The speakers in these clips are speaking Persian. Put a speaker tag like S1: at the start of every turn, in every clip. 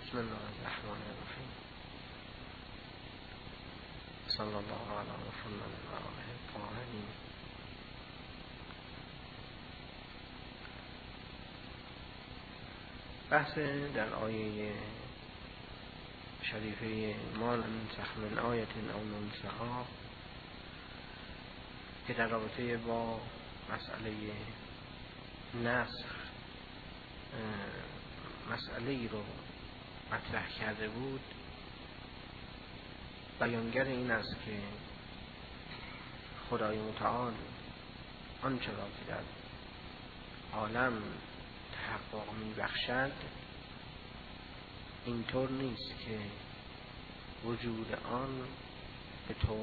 S1: بسم الله الرحمن الرحیم. صلی الله علی محمد و آله الطاهرین. بحث در آیه شریفه ما ننسخ من آیة او ننسها که در رابطه با مسئله نسخ مسئله ای رو مطرح کرده بود، بیانگر این است که خدای متعال آنچه را که در عالم تحقق می بخشد اینطور نیست که وجود آن به طور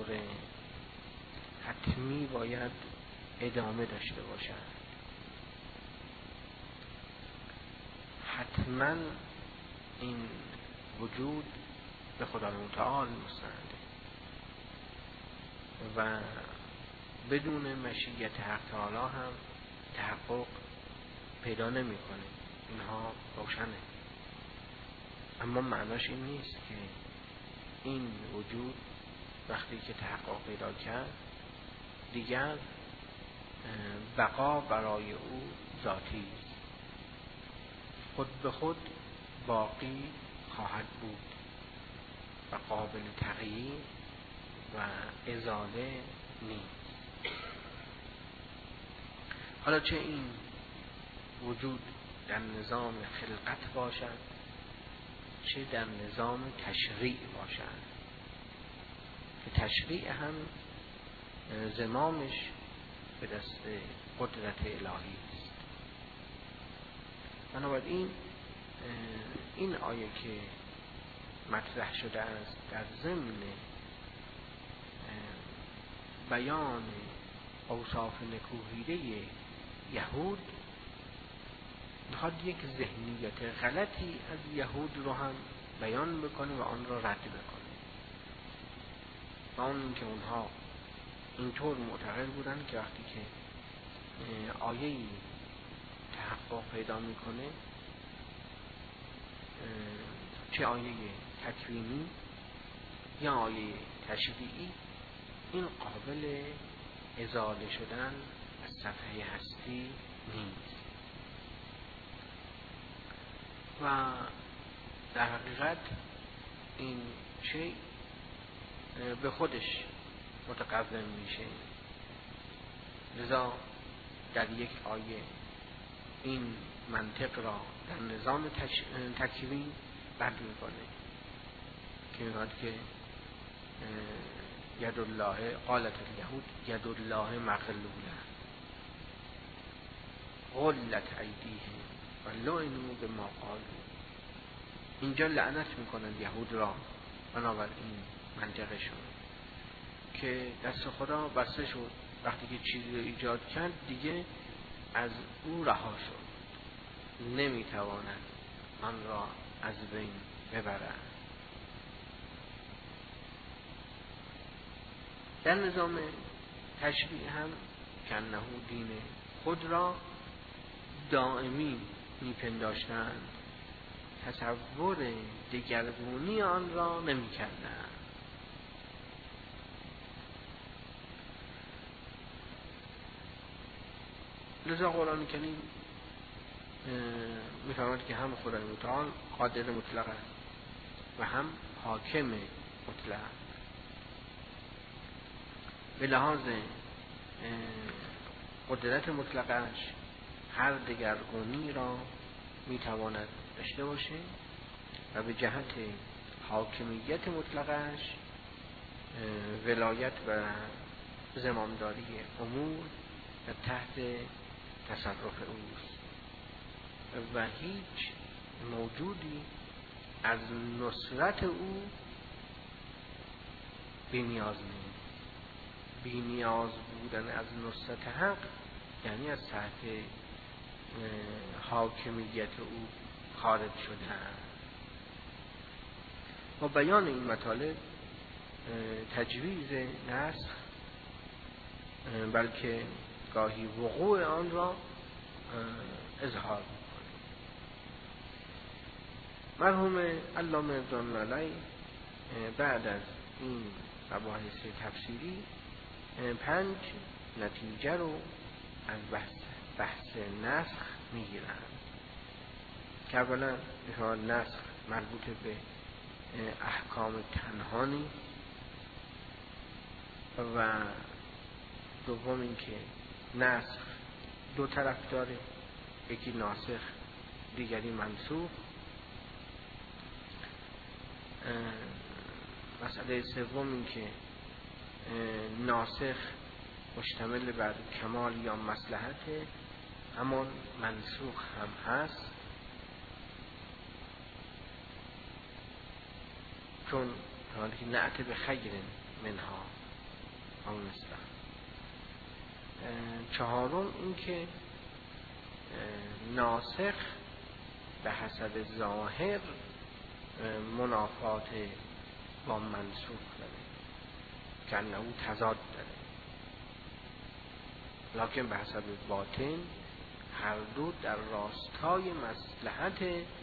S1: حتمی باید ادامه داشته باشد. حتما این وجود به خدای متعال مستنده و بدون مشیت حق تعالی هم تحقق پیدا نمی‌کنه. اینها روشنه، اما معناش این نیست که این وجود وقتی که تحقق پیدا کرد دیگر بقا برای او ذاتی است، خود به خود باقی خواهد بود و قابل تغییر و ازاله نیست. حالا چه این وجود در نظام خلقت باشد چه در نظام تشریع باشد، که تشریع هم زمامش به دست قدرت الهی است. بنابراین این آیه که مطرح شده است در ضمن بیان اوصاف نکوهیده یهود میخواد یک ذهنیت غلطی از یهود رو هم بیان بکنه و آن را رد بکنه. و اون که اونها اینطور معتقد بودن که وقتی که آیه‌ای تحقق پیدا میکنه، چه آیه تکوینی یا آیه تشریعی، این قابل ازاله شدن از صفحه هستی نیست و در حقیقت این شیء به خودش متقوم میشه. لذا در یک آیه این منطق را در نظام تکوین رد میکنه که میگوید که ید الله قالت الیهود ید الله مغلوله غلت ایدیهم و لعنوا بما قالوا. اینجا لعنت میکنن یهود را بنابراین منطقشون که دست خدا بسته شد، وقتی که چیزی رو ایجاد کرد دیگه از او رها شد، نمیتواند آن را از بین ببرد. در نظام تشریع هم کنه دین خود را دائمی میپنداشتند، تصور دگرگونی آن را نمیکردند. لذا قرآن کریم میفرماید که هم خدای متعال قادر مطلق است و هم حاکم مطلق. به لحاظ قدرت مطلقش هر دگرگونی را میتواند داشته باشه و به جهت حاکمیت مطلقش ولایت و زمامداری امور در تحت تصرف اوست و هیچ موجودی از نصرت او بی‌نیاز نیست. بی‌نیاز بودن از نصرت حق یعنی از تحت حاکمیت او خارج شده است. با بیان این مطالب تجویز نسخ بلکه گاهی وقوع آن را اظهار می‌کنه. مرحوم علامه رضوان علیه بعد از این مباحث تفسیری 5 نتیجه رو از بحث نسخ میگیرن که اولا نسخ مربوط به احکام تنها نیست و دوم اینکه نسخ 2 طرف داره، یکی ناسخ دیگری منسوخ. مسئله سوم اینکه ناسخ مشتمل بر کمال یا مصلحت، همان منسوخ هم هست، چون حالی نعت به خیر منها همون مثلا. چهارم اینکه ناسخ به حسب ظاهر منافات با منسوخ داره که انه تضاد داره، لکن به حسب باطن هر دو در راستای مصلحت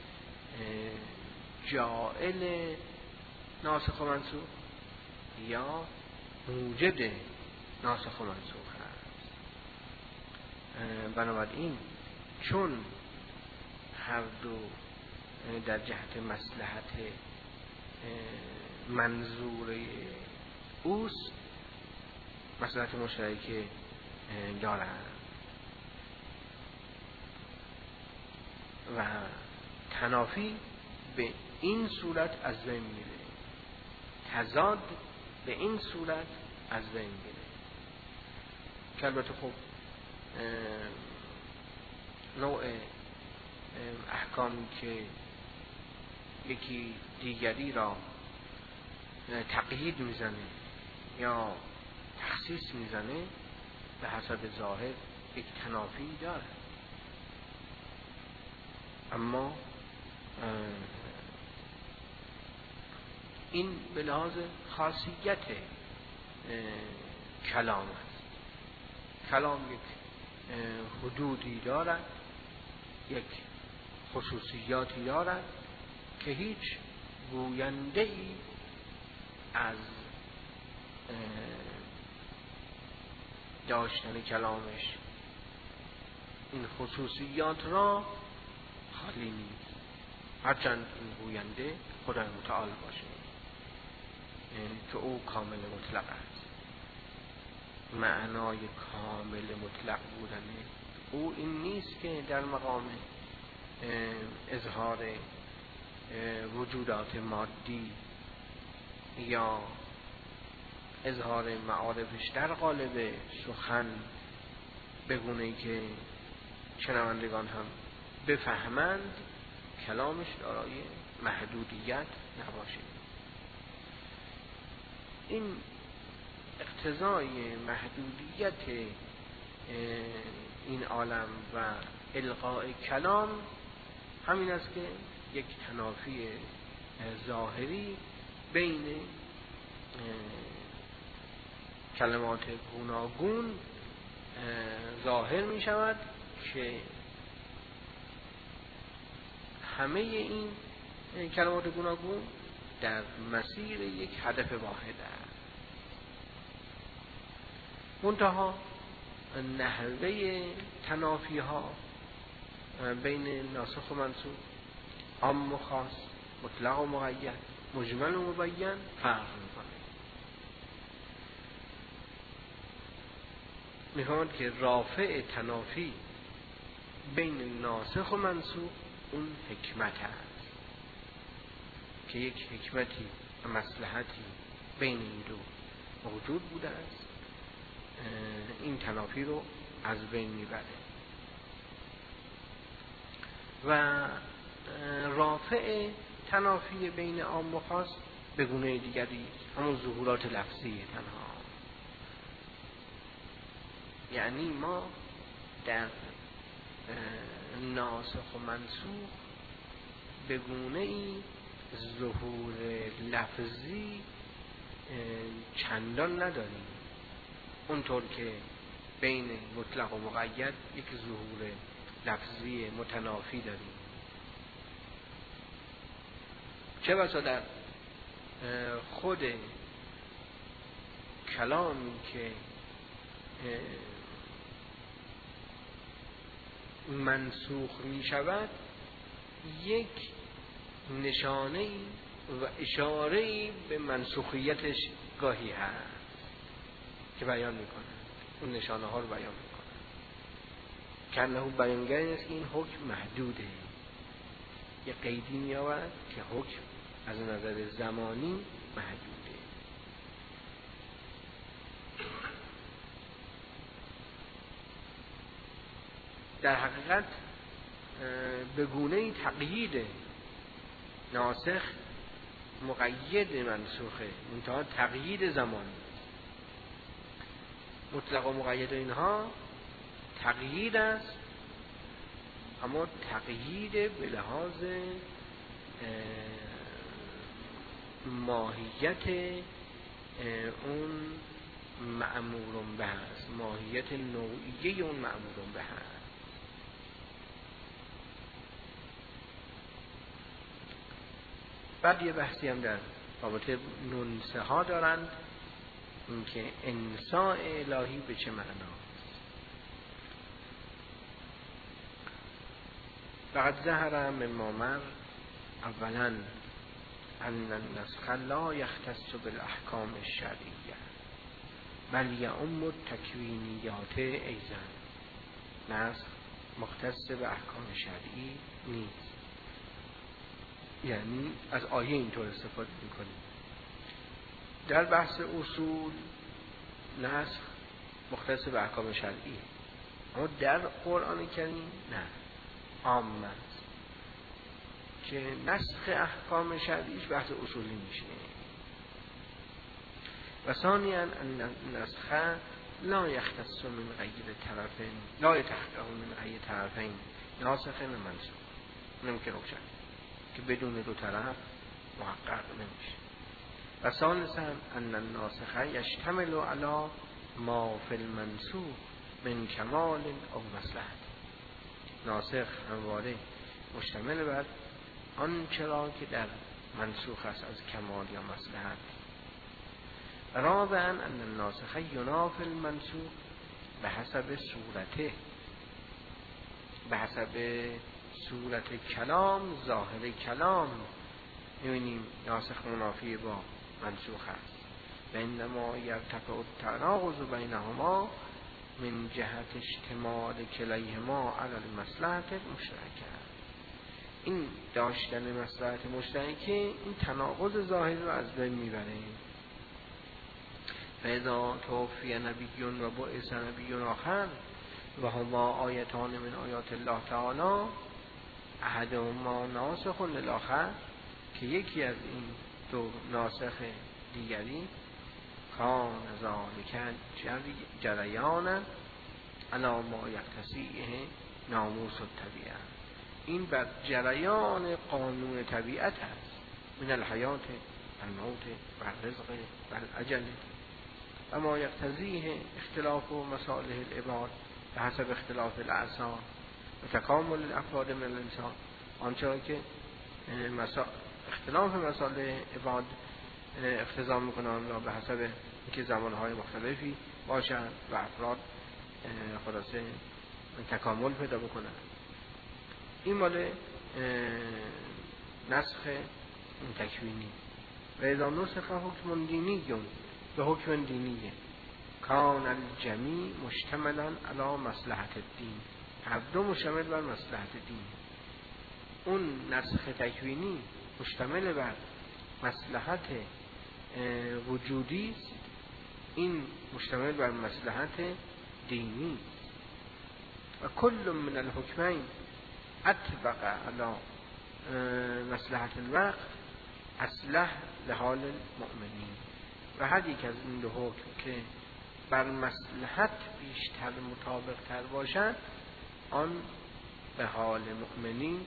S1: جائل ناسخ و منسوخ یا موجب ناسخ و منسوخ هست. بنابراین چون هر دو در جهت مصلحت منظور اوست، مصلحت مشترک دارند و تنافی به این صورت از بین میره، تضاد به این صورت از بین میره. که البته خب نوع احکامی که یکی دیگری را تقیید میزنه یا تخصیص میزنه به حسب ظاهر یک تنافی داره، اما این به لحاظ خاصیت کلام است. کلام یک حدودی دارد، یک خصوصیاتی دارد که هیچ گوینده ای از داشتن کلامش این خصوصیات را خالی نیست، هرچند این گوینده خدای متعال باشه که او کامل مطلق است. معنای کامل مطلق بودن او این نیست که در مقام اظهار وجودات مادی یا اظهار معارفش در قالب سخن بگونه که شنوندگان هم بفهمند کلامش دارای محدودیت نباشه. این اقتضای محدودیت این عالم و القاء کلام همین است که یک تنافی ظاهری بین کلمات گوناگون ظاهر می شود که همه این کلمات گوناگون در مسیر یک هدف واحد است. منتها نحوه تنافی ها بین ناسخ و منسوخ، عام و خاص، مطلق و مقید، مجمل و مبین فرق میکنه. میخواد که رافع تنافی بین ناسخ و منسوخ اون حکمت است که یک حکمتی و مصلحتی بین این دو موجود بوده است، این تنافی رو از بین میبره. و رافع تنافی بین عام و خاص به گونه دیگری همون ظهورات لفظی تنها، یعنی ما در ناسخ و منسوخ به گونه ای ظهور لفظی چندان نداریم، اونطور که بین مطلق و مقید یک ظهور لفظی متنافی داریم. چه بسا در خود کلامی که منسوخ می شود یک نشانه و اشاره به منسوخیتش گاهی هست که بیان میکنه، اون نشانه ها رو بیان میکنه. کنه بیانگری است که این حکم محدوده، یه قیدی می آورد که حکم از نظر زمانی محدوده. در حقیقت به گونه تقیید ناسخ مقید منسوخه، منتها تقیید زمان. مطلق و مقید اینها تقیید است، اما تقیید به لحاظ ماهیت اون مأمور به است، ماهیت نوعیه اون مأمور به است. بعد یه بحثی هم در رابطه ننسه ها دارند، اینکه انساء الهی به چه معنا. فقد ظهر من مامر اولا ان النسخ لا یختص بالاحکام الشرعیه بل یعم التکوینیات ایضا. نسخ مختص به احکام شرعی نیست، یعنی از آیه اینطور استفاده میکنیم. در بحث اصول نسخ مختص به احکام شرعی، اما در قرآن کریم نه، عام است که نسخ احکام شرعیش بحث اصولی میشه. و ثانیاً ان النسخ لا یختص من غیر طرفین، لا یتحقق من غیر طرفین ناسخ و منسوخ. نمیشه روشن که بدون دو طرف محقق نمیشه. و ثالثاً ان الناسخ یشتمل علی ما فی المنسوخ من کمال او مصلحت. ناسخ همواره مشتمل بر آنچه را که در منسوخ است از کمال یا مصلحت. رابعاً ان الناسخ ینافی المنسوخ به حسب صورته، به حسب صورت کلام، ظاهر کلام. می‌بینیم ناسخ منافی با منسوخ است. و انما یرتفع التناقض بینهما من جهت اجتماع کلیهما علی المصلحة المشترکه. این داشتن مصلحت مشترکه این تناقض ظاهر رو از بین میبره. فاذا توفی نبی و بعث نبی آخر و هما آیتان من آیات الله تعالی احدهما ناسخ للآخر، که یکی از این دو ناسخ دیگری کان ذالک جریان علی ما یقتضیه ناموس الطبیعه. این بر جریان قانون طبیعت است، من الحیات الموت و الرزق و الاجل و ما یقتضیه اختلاف و مصالح العباد به حسب اختلاف الاعصار و تکامل الافراد من الانسان. آنچه که اختلاف مصالح عباد اقتضا میکنند را به حسب اینکه زمانهای مختلفی باشند و افراد خلاصه تکامل پیدا بکنند. این مال نسخ تکوینی. و اذا نسخ حکم دینی به حکم دینیه کان الجمیع مشتملا علی مصلحت الدین. هر دو مشتمل بر مصلحت دین. اون نسخ تکوینی مشتمل بر مصلحت وجودی است، این مشتمل بر مصلحت دینی. و کل من الحکمین اطبق علی مصلحت الوقت اصلح لحال المؤمنین. و هر یک از این دو حکم که بر مصلحت بیشتر مطابق تر باشد آن به حال مؤمنین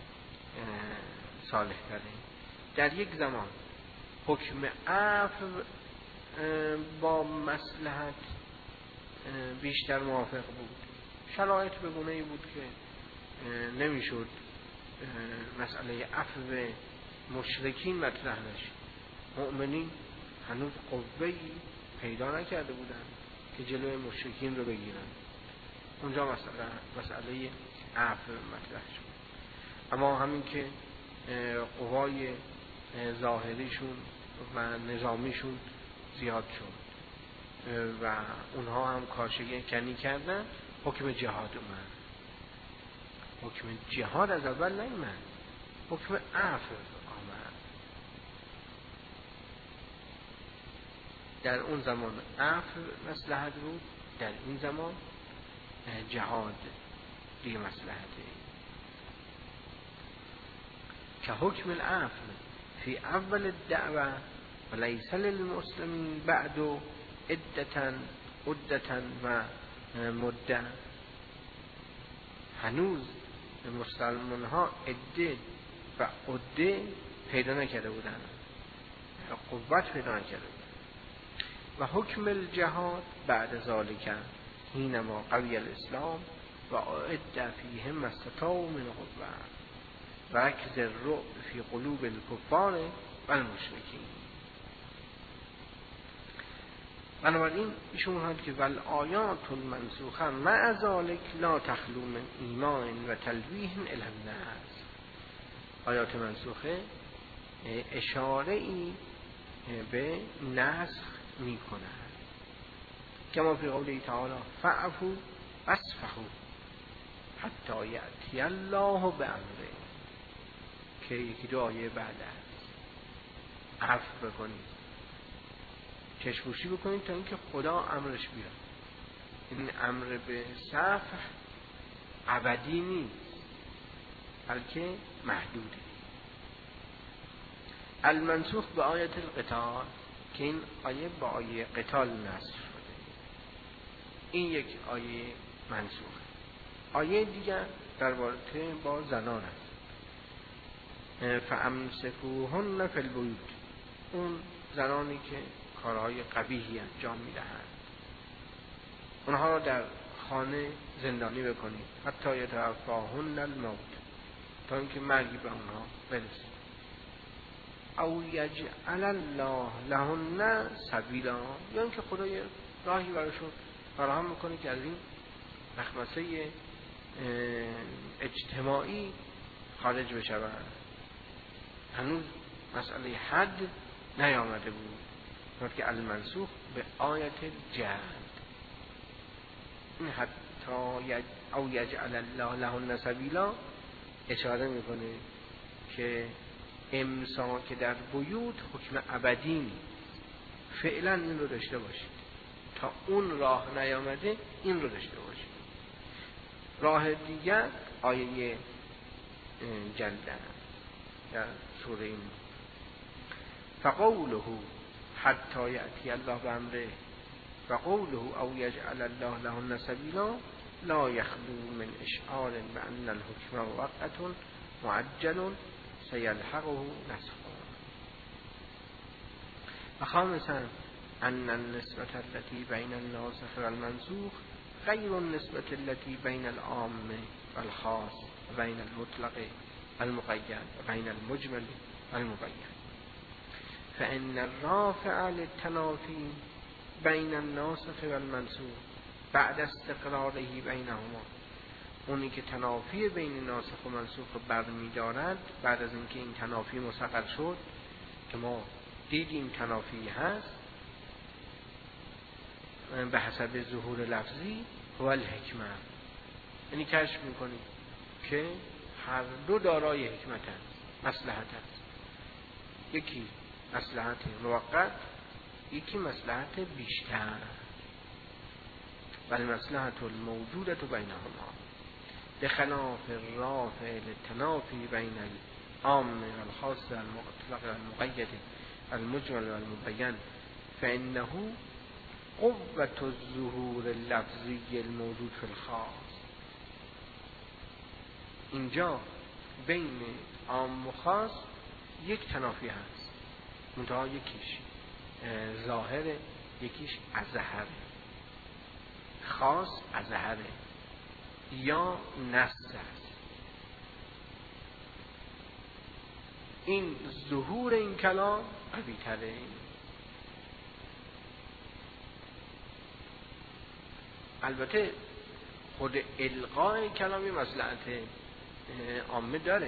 S1: صالح تره. در یک زمان حکم عفو با مصلحت بیشتر موافق بود، شرایط به گونه‌ای بود که نمیشد مسئله عفو مشرکین مطرح نشه. مؤمنین هنوز قوه‌ای پیدا نکرده بودن که جلوی مشرکین رو بگیرن. اونجا مسئله عفو مطرح شد. اما همین که قوای ظاهریشون و نظامیشون زیاد شد و اونها هم کاشته کنی کردن، حکم جهاد اومد. حکم جهاد از اول نیامد، حکم عفو آمد. در اون زمان عفو مصلحت بود، در این زمان جهاد دیگه مصلحته. که حکم العفو فی اول الدعوه و لیس للمسلمین بعد عدتا و مدة. هنوز مسلمان ها عده و عده پیدا نکرده بودن، قوت پیدا نکرده بودن. و حکم الجهاد بعد ذالک حینما قوی الاسلام و اعد فیهم ما استطاعوا من قوة و رکز الرعب فی قلوب الکفار و المشرکین. بنابراین ایشون هست که والآیات المنسوخه مع ذالک لا تخلو من ایمان و تلویح الی الناس. آیات منسوخه اشاره ای به نسخ می کند. کما فی قوله تعالی فاعفوا واصفحوا حتی یأتی الله بامره، که یکی دو آیه بعد است. عفو بکنید، چشم‌پوشی بکنید تا اینکه خدا امرش بیاد. این امر به صفح ابدی نیست، بلکه محدوده. المنسوخ به آیت القتال، که این آیه با آیه قتال نسخ شده، این یک آیه منسوخ. آیه دیگر در رابطه با زنان است. فامسکوهن فی البیوت، اون زنانی که کارهای قبیحی انجام میدهند اونها را در خانه زندانی بکنید حتی یتوفاهن الموت، تا اینکه مرگی به اونها برسه. او یجعل الله لهن سبیلا، یا اینکه خدا یه راهی براشون فراهم میکنه که از این مخمسه اجتماعی خارج بشوند. هنوز مسئله حد نیامده بود، که المنسوخ به آیت جلد. این حتی او یجعل الله لهن سبیلا اشاره میکنه که امساک در بیوت حکم ابدی نیست. فعلا این رو داشته باشید تا اون راه نیامده، این رو داشته باشید. راه دیگر آیه جلده در سوره این فقوله حتی یأتی الله بامره و قوله او یجعل الله لهن سبیلا لا یخلو من اشعار بان الحکم موقت معجل سیلحقه نسخه. و خامسا ان النسبة التي بین الناسخ والمنسوخ غیر النسبة التي بین العام والخاص و بین المطلق والمقید و بین المجمل والمبین. فإن الرافع للتنافي بين الناسخ والمنسوخ بعد استقراره بینهما، اونی که تنافی بین ناسخ و منسوخ رو برمی‌دارد بعد از اینکه این تنافی مستقر شد، که ما دیدیم تنافی هست به حسب ظهور لفظی و الحکمه، یعنی کشف می‌کنیم که هر دو دارای حکمت هست، مصلحت هست. یکی مصلحت موقت، یکی مصلحت بیشتر. ولی مصلحت الموجودة بینهما بخلاف الرافع للتنافی بین العام والخاص المطلق والمقید المجمل والمبین فإنه قوة الظهور اللفظی الموجود في الخاص. اینجا بین عام و خاص یک تنافی هست، منتها یکیش ظاهره، یکیش اظهره. خاص اظهره یا نص است. این ظهور این کلام قوی تره. البته خود القای کلامی مصلحت عامه داره،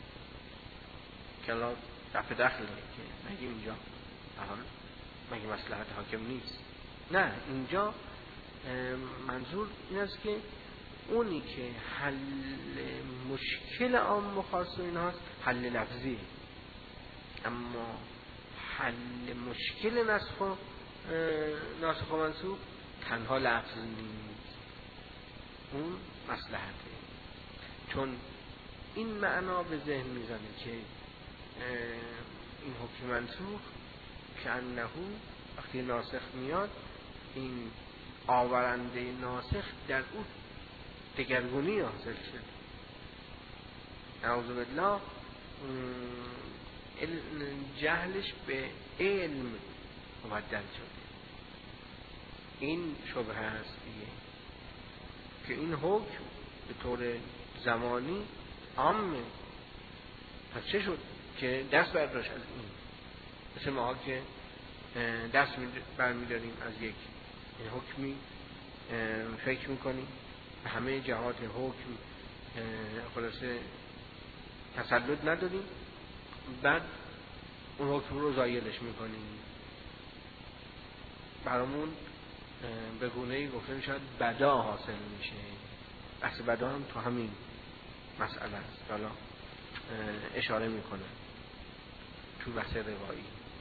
S1: کلام رفع دخله که مگه اینجا مگه مصلحت حاکم نیست؟ نه، اینجا منظور این است که اونی که حل مشکل عام و خاص و اینهاست حل لفظی، اما حل مشکل ناسخ و منسوخ تنها لفظ نیست، اون مصلحته. چون این معنا به ذهن میزنه که این حکم منسوخ که انه وقتی ناسخ میاد این آورنده ناسخ در اون دگرگونی حاصل شد، نعوذ بالله جهلش به علم مبدل شده. این شبهه هست دیگه که این حکم به طور زمانی عامه، پس چه شد که دست برداشت از این؟ مثل ما که دست برمیداریم از یک حکمی، فکر میکنیم به همه جهات حکم خلاصه تسلط نداریم، بعد اون حکم رو زایلش میکنیم، برامون به گونه‌ای گفته میشود بدا حاصل میشه. بحث بدا هم تو همین مسئله است، حالا اشاره میکنه تو بحث روایی.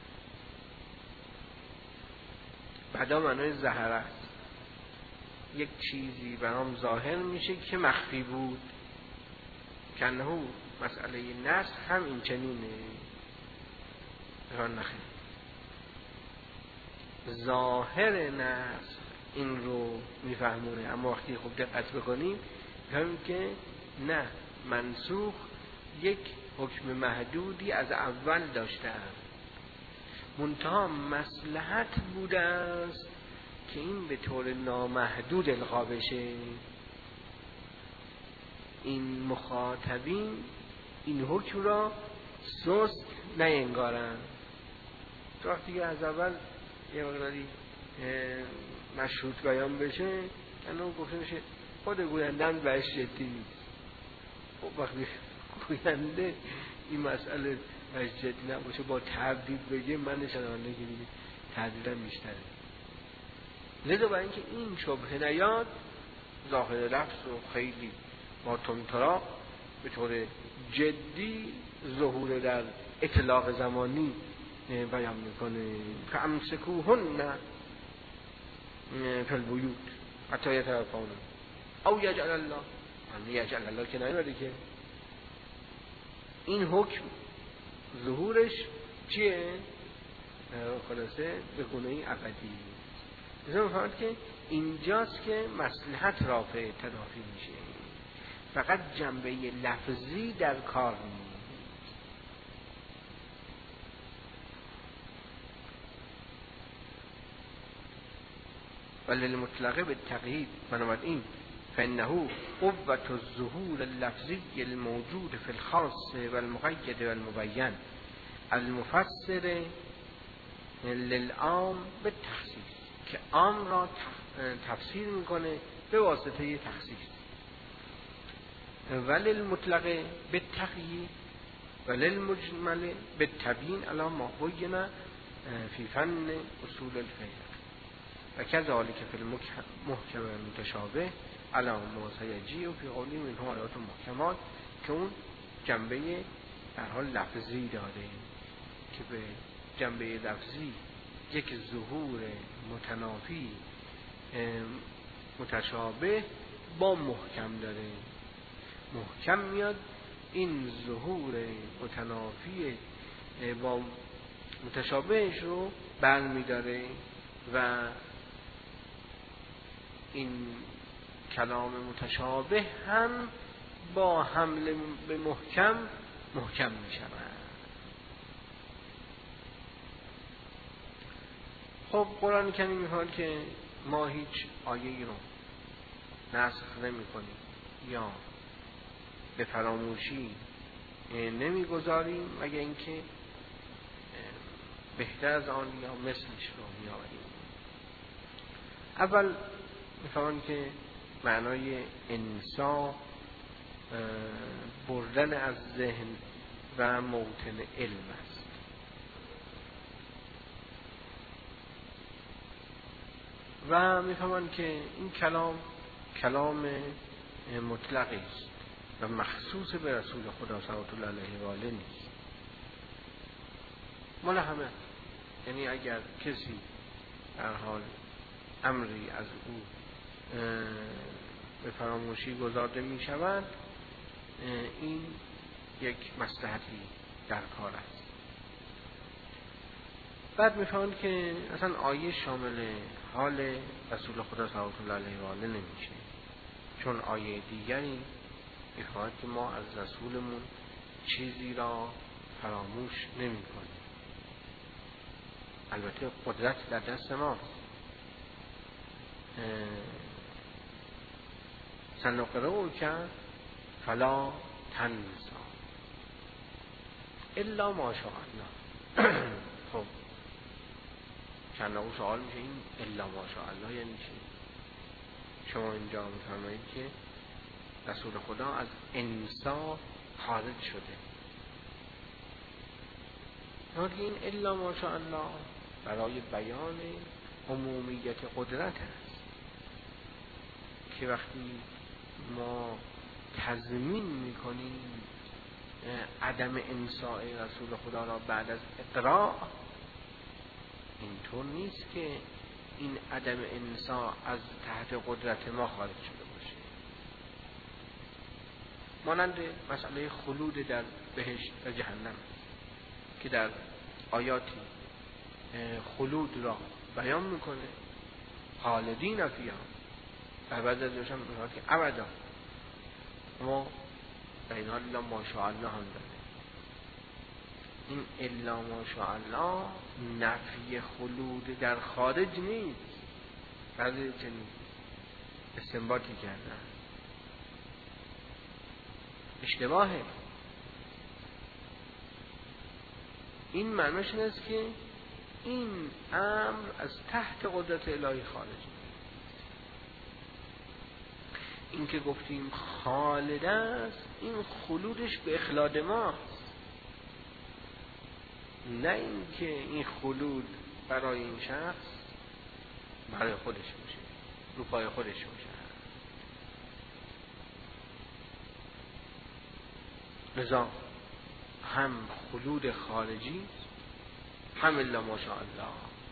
S1: بدا معنای ظاهر است، یک چیزی برام ظاهر میشه که مخفی بود، که انه مسئله نسخ هم این چنینه. ایران نخیر ظاهر نسخ این رو میفهمونه، اما وقتی خوب دقت بکنیم میفهمیم که نه، منسوخ یک حکم محدودی از اول داشته است، منتها مصلحت بوده است که این به طور نامحدود القا بشه. این مخاطبین این حکم را سست نینگارن. تو وقتی که از اول یه مقداری مشروط بیان بشه کنون گفته میشه خود گوینده هم بهش جدی نیست. خب وقتی گوینده این مسئله بهش جدی نباشه با تردید بگه من شنوانده که میگه تردیدم بیشتره. لذا برای اینکه این شبهه نیاد ظاهر لفظ و خیلی با تندترا به طور جدی ظهور در اطلاق زمانی بیان میکنه که امسکوهن فی البیوت حتی یتوفاهن او یجعل الله، یجعل الله که نیومده که این حکم ظهورش چیه؟ خلاصه به گونه‌ای ابدی. لذا می‌فهمد که اینجاست که مصلحت رافع تدافی میشه، فقط جنبه لفظی در کار نیست. وللمطلقه بالتقیید، بنابراین فإنه قوة الظهور اللفظی الموجود في الخاص والمقید والمبین المفسر للعام بالتخصیص، که عام را تفسیر میکنه به واسطه تخصیص. وللمطلقه بالتقیید وللمجمل بالتبیین علی ما بین فی فن اصول الفقه و کذالک فی المحکم المتشابه علی ما سیجی و فی قولی منها آیات محکمات، که اون جنبه در حال لفظی داره که به جنبه لفظی یک ظهور متنافی متشابه با محکم داره. محکم میاد این ظهور متنافی با متشابهش رو برمی‌داره و این کلام متشابه هم با حمله به محکم می‌شود. خب قرآن کریم می‌فرماید که ما هیچ آیه‌ای رو نسخ نمی‌کنیم یا به فراموشی نمیگذاریم مگر اینکه بهتر از آن یا مثلش رو میآوریم. اول میفهمن که معنای انسا بردن از ذهن و موطن علم است. و میفهمن که این کلام مطلقی است و مخصوص به رسول خدا صلوات الله علیه و آله نیست، مال همه. یعنی اگر کسی در حال امری از او به فراموشی گذارده می شود، این یک مصلحتی در کار است. بعد میفهمند که اصلا آیه شامل حال رسول خدا صلی الله علیه و آله نمیشه، چون آیه دیگری میخواهد که ما از رسولمون چیزی را فراموش نمی کنیم. البته قدرت در دست ماست. سنقرئک فلا تنسی الا ما شاء الله. خب چند نوع سوال میشه، این الا ما شاء الله یعنی چی؟ شما اینجا میفرمایید که رسول خدا از انسا خارج شده، ولی این الا ما شاء الله برای بیان عمومیت قدرت است که وقتی ما تضمین میکنیم عدم انساء رسول خدا را بعد از اقراء، اینطور نیست که این عدم انساء از تحت قدرت ما خارج شده باشه. مانند مسئله خلود در بهشت و جهنم که در آیاتی خلود را بیان میکنه، خالدین فیها، در بعضی از جاش هم میگه که ابدا، اما در این حال الا ماشاء الله هم داره. این الا ماشاء الله نفی خلود در خارج نیست. بعضی چنین استنباطی کردن، اشتباهه. این معنیش این است که این امر از تحت قدرت الهی خارج نیست. این که گفتیم خالد است، این خلودش به اخلاد ماست، نه این که این خلود برای این شخص برای خودش باشه، رو پای خودش باشه. لذا هم خلود خارجی هم الا ماشاء الله،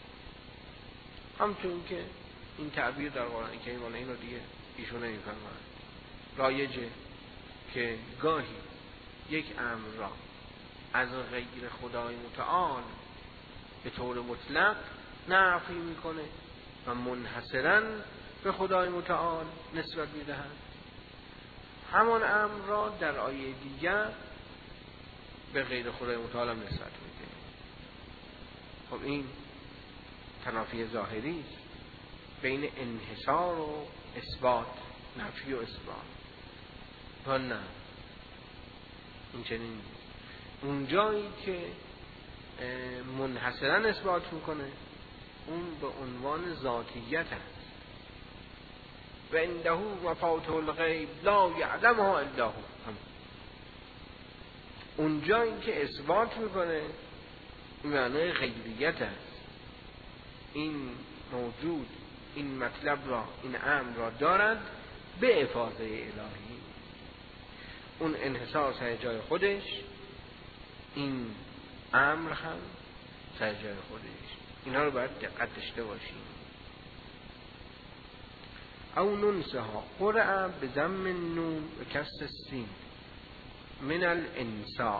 S1: همچون که این تعبیر در قرآن کریم این رو دیگه ایشون نمی‌فهمن. رایجه که گاهی یک امر را از غیر خدای متعال به طور مطلق نفی میکنه و منحصراً به خدای متعال نسبت میدهد، همان امر را در آیه دیگر به غیر خدای متعال هم نسبت میده. خب این تنافی ظاهری است بین انحصار و اثبات، نفی و اثبات. و نه، این چنین اون جایی که منحصراً اثبات میکنه اون به عنوان ذاتیت است. و عنده مفاتیح الغیب لا یعلمها الا هو. اون جایی که اثبات میکنه این معنای غیبیت است. این موجود این مطلب را، این امر را دارد به افاضه الهی. اون انحصار سر جای خودش، این امر هم سر جای خودش. اینا رو باید دقت داشته باشیم. او ننسها قرأ بضم النون و کسر السین من الانساء،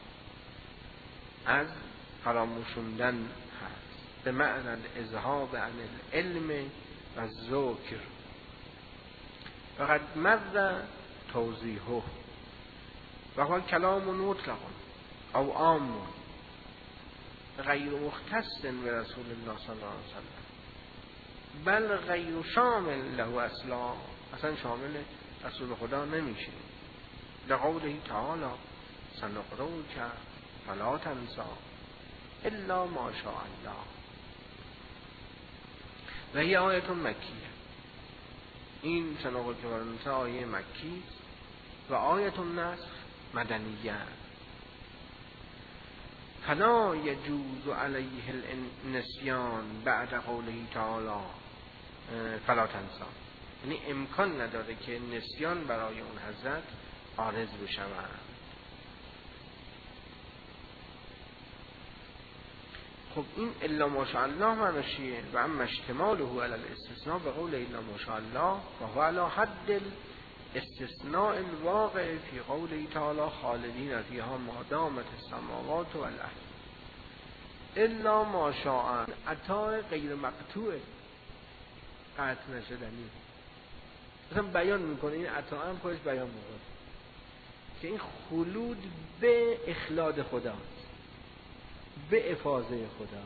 S1: از فراموشوندن هست، به معنی الاذهاب عن العلم و الذکر. فقد مر توضیحه و هو کلام مطلق او عام غیر مختص به رسول الله صلی الله علیه وسلم، بل غیر شامل له اصلا شامل رسول خدا نمیشه. لقوله تعالی سنقرئک فلا تنسی الا ما شاء الله. و هی آیه مکیه. این سنقرئک فلا تنسی آیه مکی و آیه النسخ مدنیه. فلا یجوز علیه النسیان بعد قوله تعالی فلا تنسی. یعنی امکان نداره که نسیان برای اون حضرت عارض بشود. خب این الا ماشاءالله معناش چیه؟ و اما اشتماله علی الاستثناء به قول الا ماشاءالله فهو علی حد الاستثناء الواقع فی قوله تعالی خالدین فیها ما دامت السماوات والارض. الا ماشاء عطا غیر مقطوع، قطع نشدنی. مثلا بیان میکنه، این عطا هم خودش بیان میکنه که این خلود به اخلاد خداست، به افاضه خدا.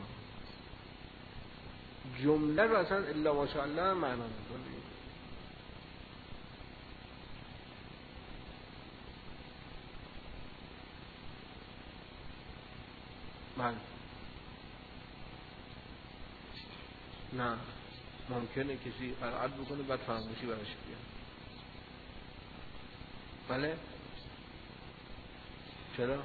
S1: جمله رو اصلا الا ماشاءالله معنا میکنه. بله. نه ممکنه کسی قرائت بکنه بعد فراموشی براش بیاد. بله. چرا؟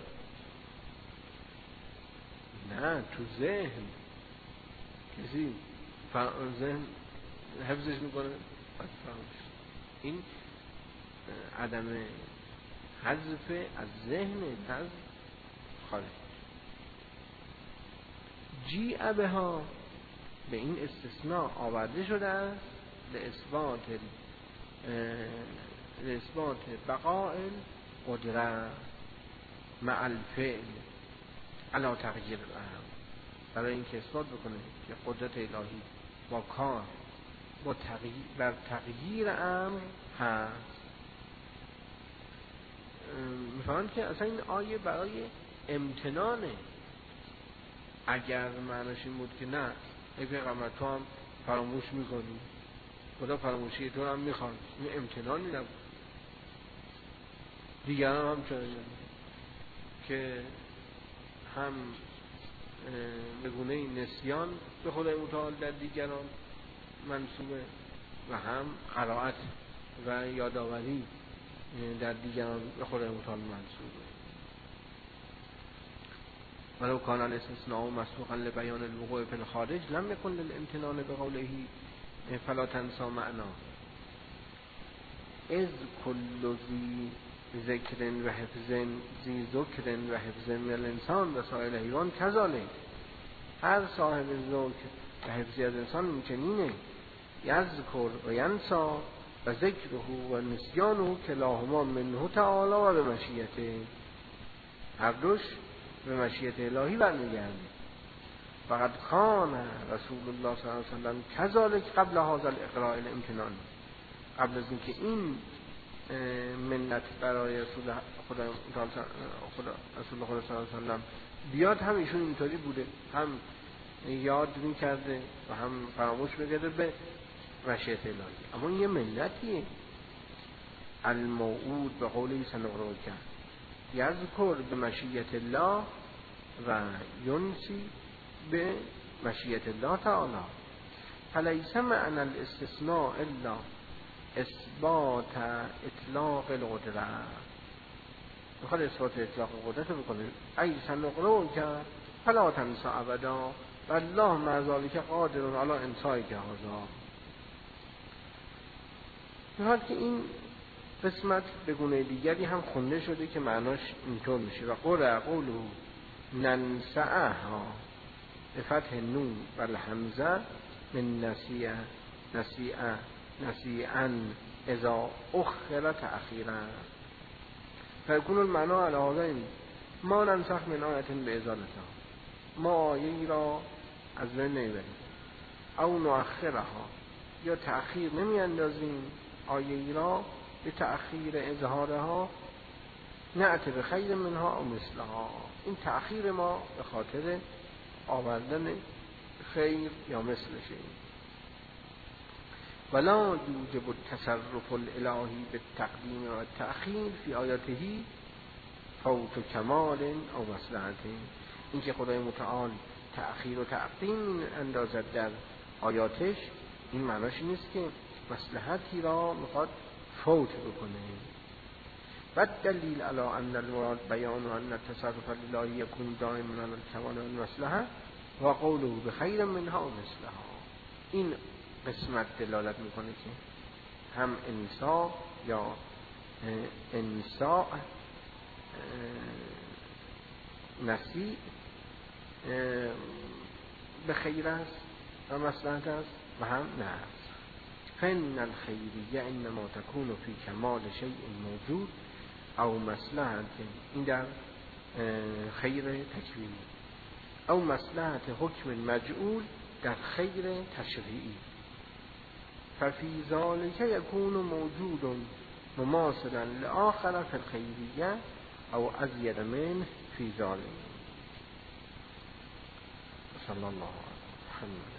S1: نه تو ذهن کسی ذهن حفظش میکنه بعد فراموش. این عدم حذف از ذهن از خارج. جیع بها به این استثناء آورده شده است لإثبات بقاء القدرة مع الفعل علی تغییر الامر، برای اینکه اثبات بکنه که قدرت الهی با کار بر تغییر امر هست. میفهمند که اصلا این آیه برای امتنانه. اگر معناش این بود که نه ای پیغمبر تو هم فراموش میکنی، خدا فراموشی تو هم میخوان، این امتنانی نبود. دیگران هم چرا که هم به گونه نسیان به خدای متعال در دیگران منصوبه و هم قرائت و یادآوری در دیگران به خدای متعال منصوبه. ولو کان الاستثناء مسبوقا لبیان الوقوع فی الخارج لم یکن للامتنان بقوله فلا تنسی معنا. اذ کل ذی ذکر و حفظ ذی ذکر و حفظ من الانسان و سایر حیوان کذالک. هر صاحب ذکر و حفظی از انسان میچنینه. یذکر و ینسا و ذکره و نسیانه کلاهما منه تعالی و به مشیته. هر دوش به مشیت الهی برمیگرده. فقط کان رسول الله صلی الله علیه و سلم کذالک قبل هذا الاقراء الامتنان. قبل از اینکه این منت برای رسول خدا صلی الله علیه و سلم بیاد هم ایشون اینطوری بوده، هم یاد میکرده و هم فراموش میکرده به مشیت الهی. اما یه منتیه الموعود به قولی سنقرئک یذکر به مشیت الله و ینسی به مشیت الله تعالی. فلیس معنی الاستثناء الا اثبات اطلاق القدره. میخواد اثبات اطلاق قدرت بکنه. ای سنقرئک فلا تنسی ابدا والله مع ذلک قادر علی انسایک هذا. میخواد که این قسمت به گونه دیگری هم خونده شده که معناش اینطور میشه. و قرأ قوله ننسعها به فتح نون و الحمزه من نسیعا اذا اخر تأخیرا فیکون المعنا علی هذین ما ننسخ من آیت به ازالتها. ما آیه را از بین نمیبریم او نؤخرها یا تأخیر نمی اندازیم آیه را به تأخیر اظهارها نأتی به خیر منها او مثلها. این تأخیر ما به خاطر آوردن خیر یا مثلشه. ولا یوجب التصرف الالهی بالتقدیم و التأخیر فی آیاته فوت کمال او مصلحت. این که خدای متعال تأخیر و تقدیم اندازد در آیاتش، این معناش نیست که مصلحتی را میخواد فوت بکنه. و دلیل علی ان المراد بیان ان التصرف لله یکون دائما علی الکمال والمصلحه و قوله بخیر منها و مثلها. این قسمت دلالت میکنه که هم انصاع یا انصاع نصیع به خیر است و مصلحت است و هم نفس. فإن الخیریه انما تكون فی کمال شیء موجود او مصلحت، این در خیر تکوینی، او مصلحت حکم مجعول در خیر تشریعی. ففی ذلک یکون موجود مماثلا لآخر فی الخیریه او ازید من فی ذلک. صلی الله علیه و سلم.